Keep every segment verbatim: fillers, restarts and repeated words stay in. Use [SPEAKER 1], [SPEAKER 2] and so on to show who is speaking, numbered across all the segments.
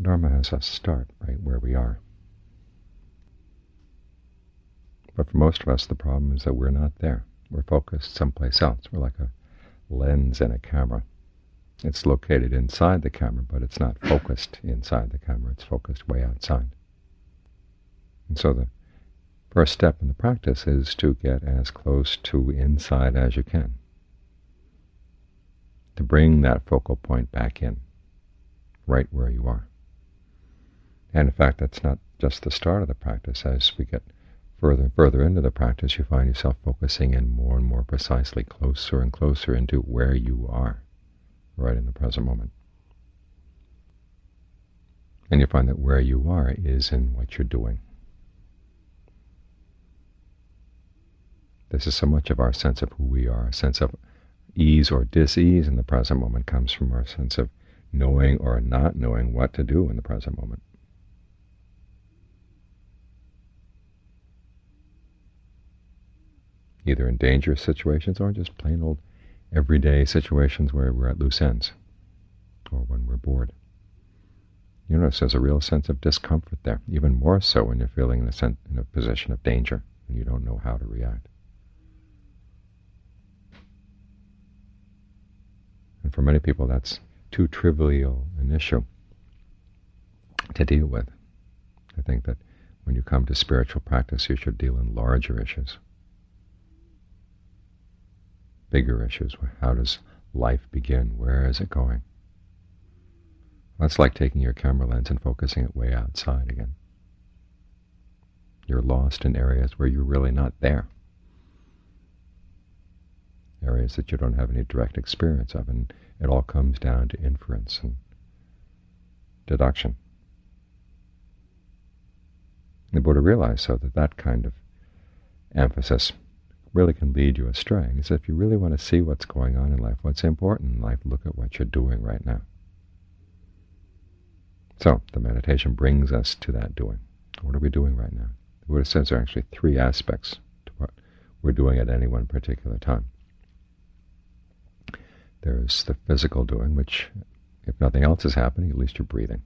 [SPEAKER 1] Dharma has us start right where we are. But for most of us, the problem is that we're not there. We're focused someplace else. We're like a lens in a camera. It's located inside the camera, but it's not focused inside the camera. It's focused way outside. And so the first step in the practice is to get as close to inside as you can, to bring that focal point back in, right where you are. And in fact, that's not just the start of the practice. As we get further and further into the practice, you find yourself focusing in more and more precisely, closer and closer into where you are, right in the present moment. And you find that where you are is in what you're doing. This is so much of our sense of who we are. A sense of ease or dis-ease in the present moment comes from our sense of knowing or not knowing what to do in the present moment. Either in dangerous situations or just plain old everyday situations where we're at loose ends, or when we're bored. You notice there's a real sense of discomfort there, even more so when you're feeling in a, sen- in a position of danger and you don't know how to react. And for many people, that's too trivial an issue to deal with. I think that when you come to spiritual practice, you should deal in larger issues, bigger issues. How does life begin? Where is it going? That's like taking your camera lens and focusing it way outside again. You're lost in areas where you're really not there, areas that you don't have any direct experience of, and it all comes down to inference and deduction. The Buddha realized so that that kind of emphasis really can lead you astray. He said, if you really want to see what's going on in life, what's important in life, look at what you're doing right now. So the meditation brings us to that doing. What are we doing right now? The Buddha says there are actually three aspects to what we're doing at any one particular time. There's the physical doing, which, if nothing else is happening, at least you're breathing.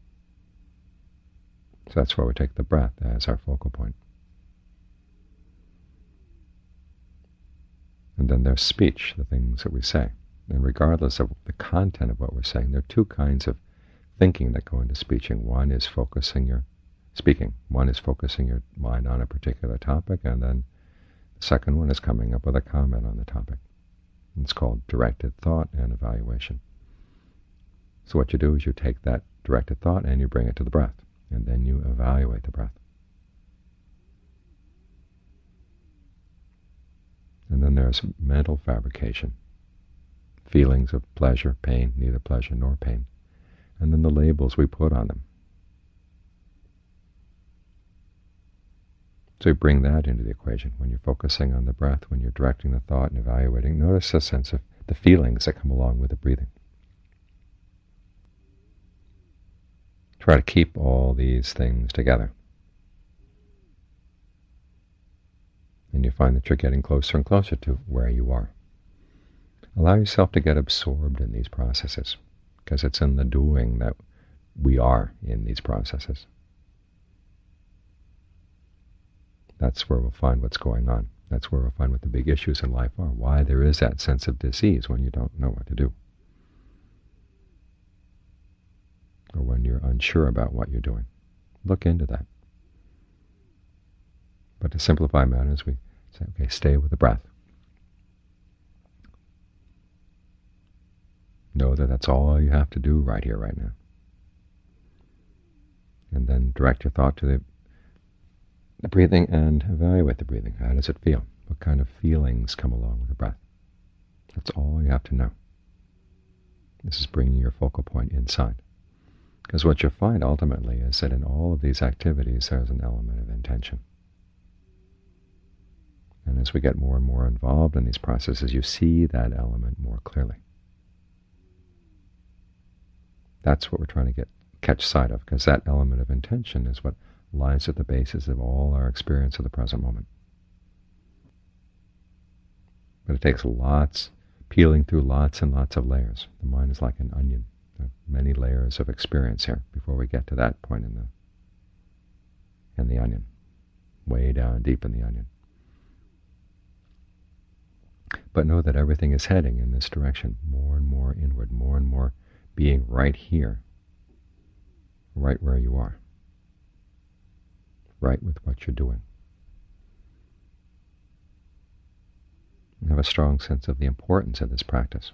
[SPEAKER 1] So that's why we take the breath as our focal point. And then there's speech, the things that we say. And regardless of the content of what we're saying, there are two kinds of thinking that go into speeching. One is focusing your speaking. One is focusing your mind on a particular topic, and then the second one is coming up with a comment on the topic. It's called directed thought and evaluation. So what you do is you take that directed thought and you bring it to the breath, and then you evaluate the breath. And then there's mental fabrication, feelings of pleasure, pain, neither pleasure nor pain, and then the labels we put on them. So you bring that into the equation. When you're focusing on the breath, when you're directing the thought and evaluating, notice a sense of the feelings that come along with the breathing. Try to keep all these things together. And you find that you're getting closer and closer to where you are. Allow yourself to get absorbed in these processes, because it's in the doing that we are in these processes. That's where we'll find what's going on. That's where we'll find what the big issues in life are, why there is that sense of dis-ease when you don't know what to do, or when you're unsure about what you're doing. Look into that. But to simplify matters, we say, okay, stay with the breath. Know that that's all you have to do right here, right now. And then direct your thought to the the breathing and evaluate the breathing. How does it feel? What kind of feelings come along with the breath? That's all you have to know. This is bringing your focal point inside. Because what you'll find ultimately is that in all of these activities there's an element of intention. And as we get more and more involved in these processes, you see that element more clearly. That's what we're trying to get catch sight of, because that element of intention is what lies at the basis of all our experience of the present moment. But it takes lots, peeling through lots and lots of layers. The mind is like an onion. There are many layers of experience here before we get to that point in the in the onion, way down deep in the onion. But know that everything is heading in this direction, more and more inward, more and more being right here, right where you are, right with what you're doing. And have a strong sense of the importance of this practice.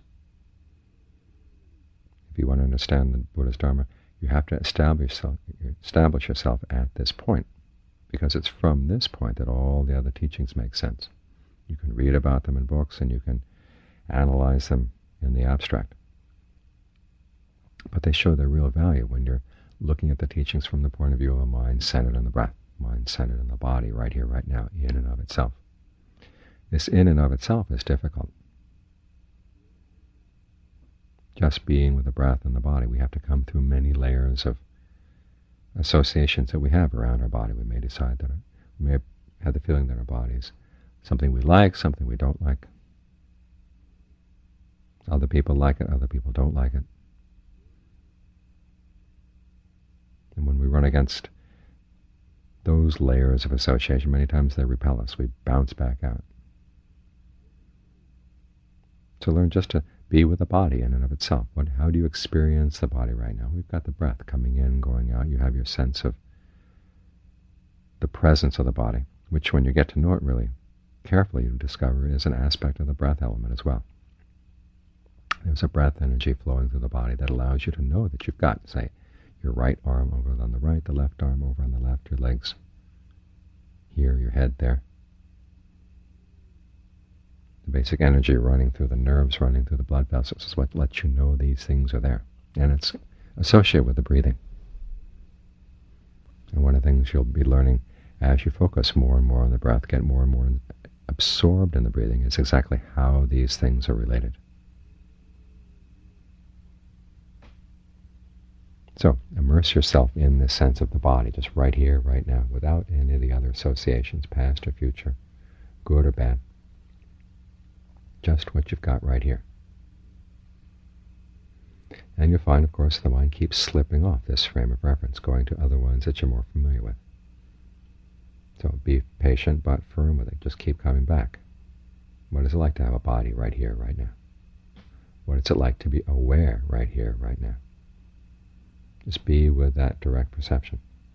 [SPEAKER 1] If you want to understand the Buddha's Dharma, you have to establish yourself, establish yourself at this point, because it's from this point that all the other teachings make sense. You can read about them in books and you can analyze them in the abstract. But they show their real value when you're looking at the teachings from the point of view of a mind centered in the breath, mind centered in the body, right here, right now, in and of itself. This in and of itself is difficult. Just being with the breath and the body, we have to come through many layers of associations that we have around our body. We may decide that, we may have the feeling that our body is something we like, something we don't like. Other people like it, other people don't like it. And when we run against those layers of association, many times they repel us. We bounce back out. So learn just to be with the body in and of itself. What, how do you experience the body right now? We've got the breath coming in, going out. You have your sense of the presence of the body, which when you get to know it really carefully, you discover is an aspect of the breath element as well. There's a breath energy flowing through the body that allows you to know that you've got, say, your right arm over on the right, the left arm over on the left, your legs here, your head there. The basic energy running through the nerves, running through the blood vessels is what lets you know these things are there. And it's associated with the breathing. And one of the things you'll be learning as you focus more and more on the breath, get more and more absorbed in the breathing, is exactly how these things are related. So immerse yourself in this sense of the body, just right here, right now, without any of the other associations, past or future, good or bad. Just what you've got right here. And you'll find, of course, the mind keeps slipping off this frame of reference, going to other ones that you're more familiar with. So be patient but firm with it. Just keep coming back. What is it like to have a body right here, right now? What is it like to be aware right here, right now? Just be with that direct perception.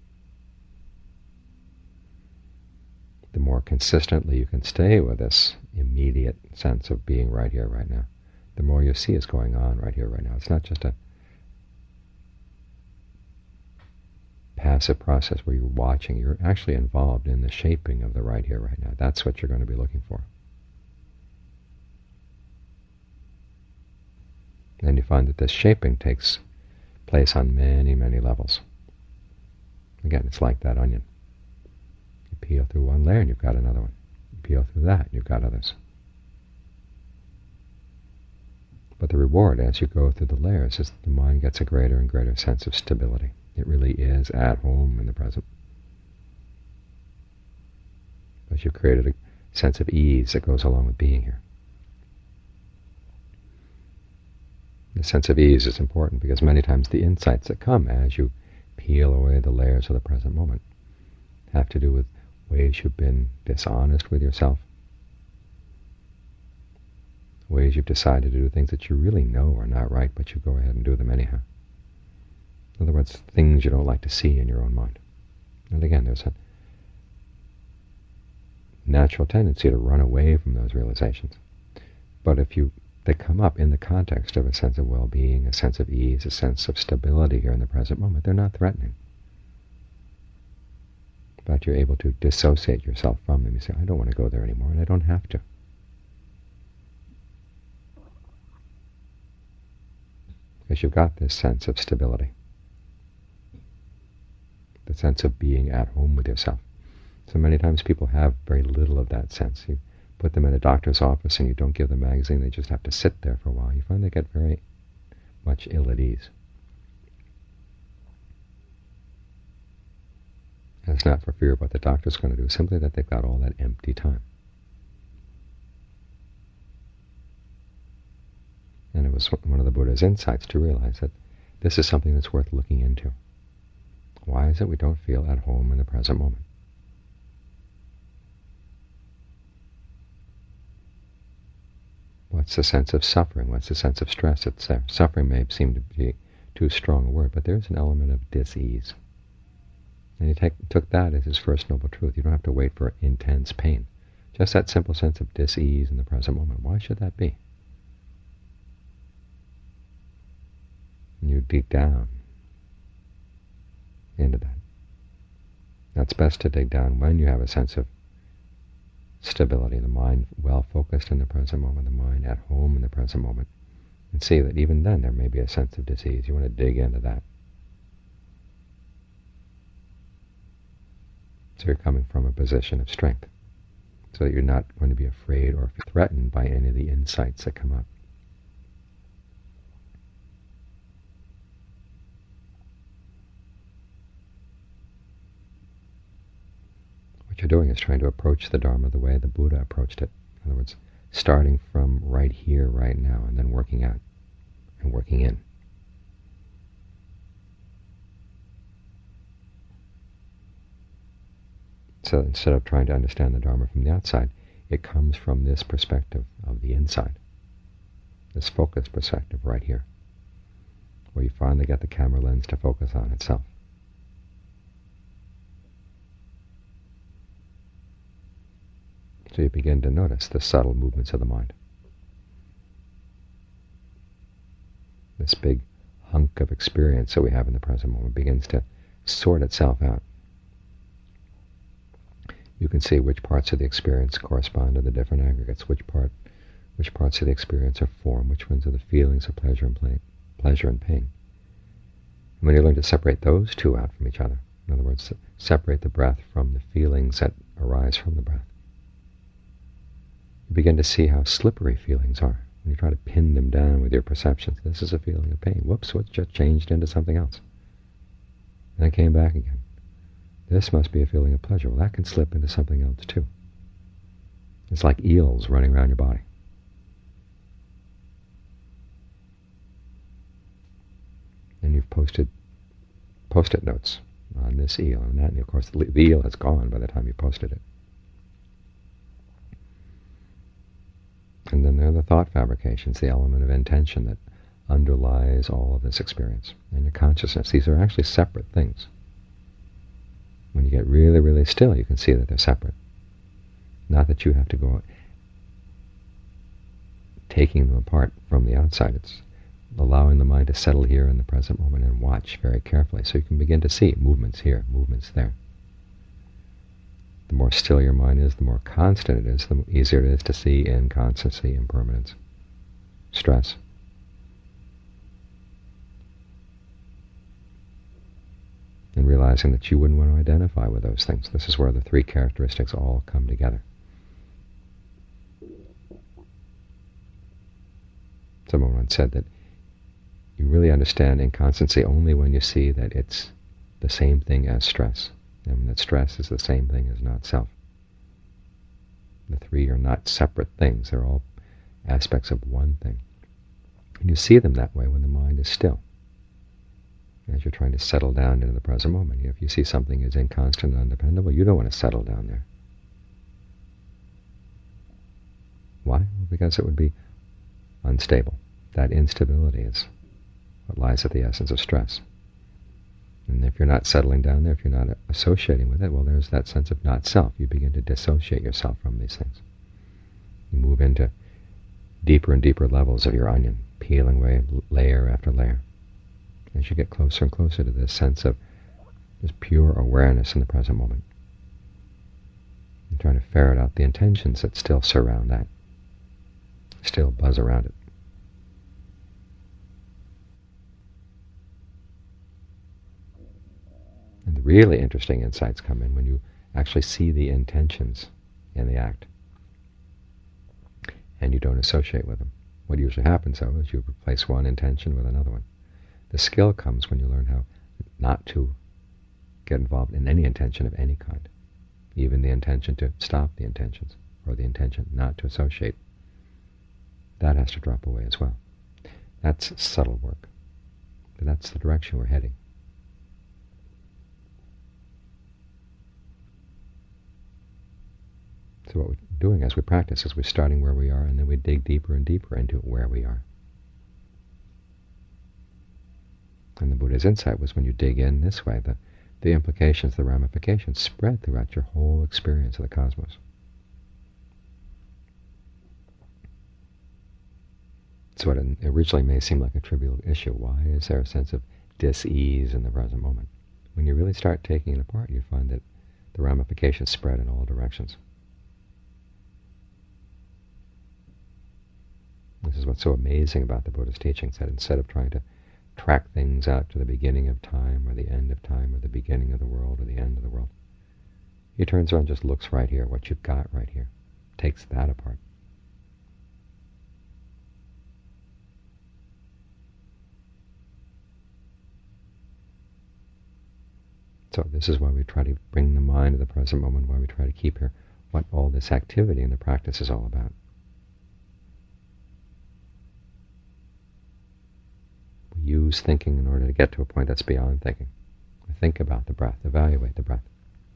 [SPEAKER 1] The more consistently you can stay with this immediate sense of being right here, right now, the more you see is going on right here, right now. It's not just a passive process where you're watching. You're actually involved in the shaping of the right here, right now. That's what you're going to be looking for. And you find that this shaping takes place on many, many levels. Again, it's like that onion. You peel through one layer and you've got another one. You peel through that and you've got others. But the reward as you go through the layers is that the mind gets a greater and greater sense of stability. It really is at home in the present. Because you've created a sense of ease that goes along with being here. The sense of ease is important because many times the insights that come as you peel away the layers of the present moment have to do with ways you've been dishonest with yourself, ways you've decided to do things that you really know are not right, but you go ahead and do them anyhow. In other words, things you don't like to see in your own mind. And again, there's a natural tendency to run away from those realizations. But if you they come up in the context of a sense of well-being, a sense of ease, a sense of stability here in the present moment, they're not threatening. But you're able to dissociate yourself from them. You say, I don't want to go there anymore, and I don't have to. Because you've got this sense of stability. The sense of being at home with yourself. So many times people have very little of that sense. You put them in a doctor's office and you don't give them a magazine, they just have to sit there for a while. You find they get very much ill at ease. And it's not for fear of what the doctor's going to do, simply that they've got all that empty time. And it was one of the Buddha's insights to realize that this is something that's worth looking into. Why is it we don't feel at home in the present moment? What's the sense of suffering? What's the sense of stress that's there? Suffering may seem to be too strong a word, but there's an element of dis-ease. And he take, took that as his first noble truth. You don't have to wait for intense pain. Just that simple sense of dis-ease in the present moment. Why should that be? And you dig down into that. That's best to dig down when you have a sense of stability, the mind well focused in the present moment, the mind at home in the present moment, and see that even then there may be a sense of disease. You want to dig into that. So you're coming from a position of strength, so that you're not going to be afraid or threatened by any of the insights that come up. What you're doing is trying to approach the Dharma the way the Buddha approached it. In other words, starting from right here, right now, and then working out and working in. So instead of trying to understand the Dharma from the outside, it comes from this perspective of the inside, this focused perspective right here, where you finally get the camera lens to focus on itself. So you begin to notice the subtle movements of the mind. This big hunk of experience that we have in the present moment begins to sort itself out. You can see which parts of the experience correspond to the different aggregates, which part, which parts of the experience are form, which ones are the feelings of pleasure and pain. Pleasure and pain. And when you learn to separate those two out from each other, in other words, separate the breath from the feelings that arise from the breath, you begin to see how slippery feelings are. When you try to pin them down with your perceptions, this is a feeling of pain. Whoops, what just changed into something else? And it came back again. This must be a feeling of pleasure. Well, that can slip into something else too. It's like eels running around your body. And you've posted post-it notes on this eel and that, and of course the, the eel has gone by the time you posted it. And then there are the thought fabrications, the element of intention that underlies all of this experience. And your consciousness, these are actually separate things. When you get really, really still, you can see that they're separate. Not that you have to go taking them apart from the outside. It's allowing the mind to settle here in the present moment and watch very carefully, so you can begin to see movements here, movements there. The more still your mind is, the more constant it is, the easier it is to see inconstancy, impermanence, stress. And realizing that you wouldn't want to identify with those things. This is where the three characteristics all come together. Someone once said that you really understand inconstancy only when you see that it's the same thing as stress, and that stress is the same thing as not self. The three are not separate things. They're all aspects of one thing. And you see them that way when the mind is still. As you're trying to settle down into the present moment. If you see something as inconstant and undependable, you don't want to settle down there. Why? Because it would be unstable. That instability is what lies at the essence of stress. And if you're not settling down there, if you're not associating with it, well, there's that sense of not self. You begin to dissociate yourself from these things. You move into deeper and deeper levels of your onion, peeling away layer after layer. As you get closer and closer to this sense of just pure awareness in the present moment. And trying to ferret out the intentions that still surround that, still buzz around it. And the really interesting insights come in when you actually see the intentions in the act. And you don't associate with them. What usually happens, though, is you replace one intention with another one. The skill comes when you learn how not to get involved in any intention of any kind, even the intention to stop the intentions, or the intention not to associate. That has to drop away as well. That's subtle work. that that's the direction we're heading. So what we're doing as we practice is we're starting where we are, and then we dig deeper and deeper into where we are. And the Buddha's insight was when you dig in this way, the, the implications, the ramifications spread throughout your whole experience of the cosmos. So it originally may seem like a trivial issue. Why is there a sense of dis-ease in the present moment? When you really start taking it apart, you find that the ramifications spread in all directions. This is what's so amazing about the Buddha's teachings, that instead of trying to track things out to the beginning of time or the end of time or the beginning of the world or the end of the world, he turns around and just looks right here, what you've got right here, takes that apart. So this is why we try to bring the mind to the present moment, why we try to keep here what all this activity in the practice is all about. We use thinking in order to get to a point that's beyond thinking. We think about the breath, evaluate the breath.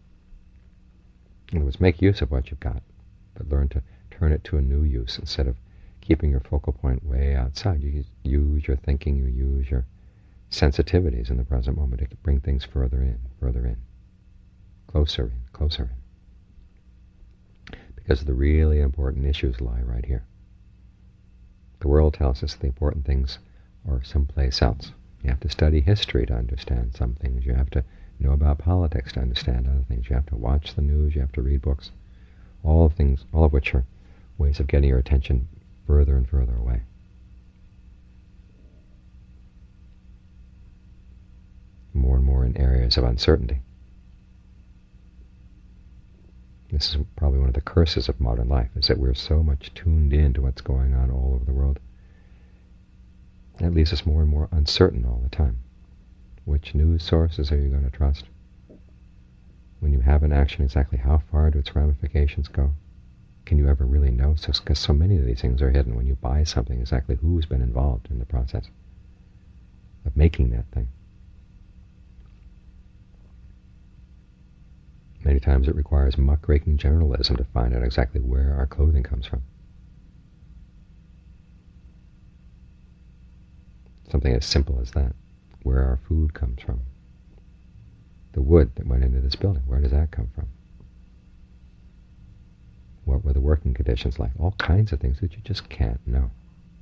[SPEAKER 1] In other words, make use of what you've got, but learn to turn it to a new use. Instead of keeping your focal point way outside, you use your thinking, you use your sensitivities in the present moment to bring things further in, further in, closer in, closer in. Because the really important issues lie right here. The world tells us the important things are someplace else. You have to study history to understand some things. You have to know about politics to understand other things. You have to watch the news. You have to read books. All of things, all of which are ways of getting your attention further and further away. More and more in areas of uncertainty. This is probably one of the curses of modern life, is that we're so much tuned in to what's going on all over the world. And it leaves us more and more uncertain all the time. Which news sources are you going to trust? When you have an action, exactly how far do its ramifications go? Can you ever really know? So, because so many of these things are hidden. When you buy something, exactly who's been involved in the process of making that thing. Many times it requires muckraking journalism to find out exactly where our clothing comes from. Something as simple as that, where our food comes from. The wood that went into this building, where does that come from? What were the working conditions like? All kinds of things that you just can't know.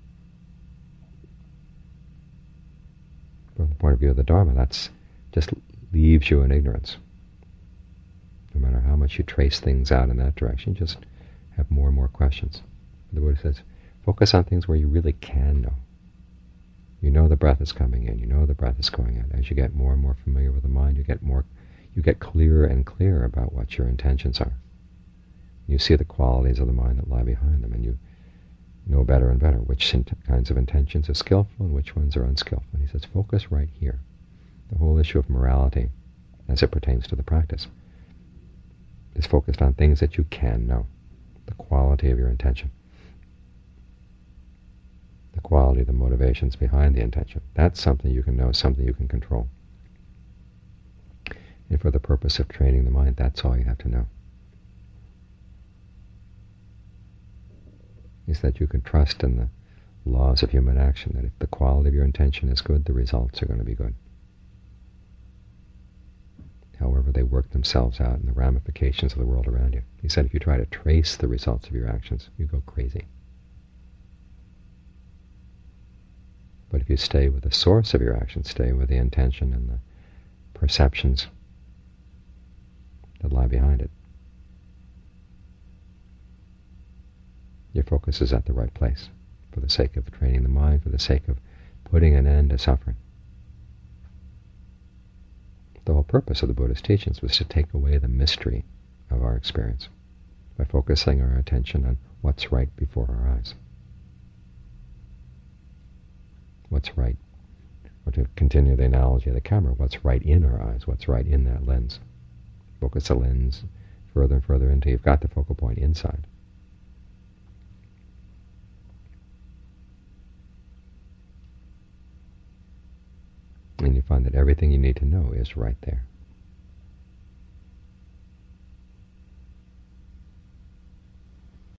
[SPEAKER 1] From the point of view of the Dharma, that's just leaves you in ignorance. No matter how much you trace things out in that direction, you just have more and more questions. The Buddha says, focus on things where you really can know. You know the breath is coming in, you know the breath is going out. As you get more and more familiar with the mind, you get more, you get clearer and clearer about what your intentions are. You see the qualities of the mind that lie behind them, and you know better and better which kinds of intentions are skillful and which ones are unskillful. And he says, focus right here. The whole issue of morality, as it pertains to the practice, is focused on things that you can know. The quality of your intention. The quality of the motivations behind the intention. That's something you can know, something you can control. And for the purpose of training the mind, that's all you have to know. Is that you can trust in the laws of human action, that if the quality of your intention is good, the results are going to be good. However they work themselves out in the ramifications of the world around you. He said if you try to trace the results of your actions, you go crazy. But if you stay with the source of your actions, stay with the intention and the perceptions that lie behind it, your focus is at the right place, for the sake of training the mind, for the sake of putting an end to suffering. The whole purpose of the Buddha's teachings was to take away the mystery of our experience by focusing our attention on what's right before our eyes. What's right, or to continue the analogy of the camera, what's right in our eyes, what's right in that lens. Focus the lens further and further until you've got the focal point inside. find that everything you need to know is right there.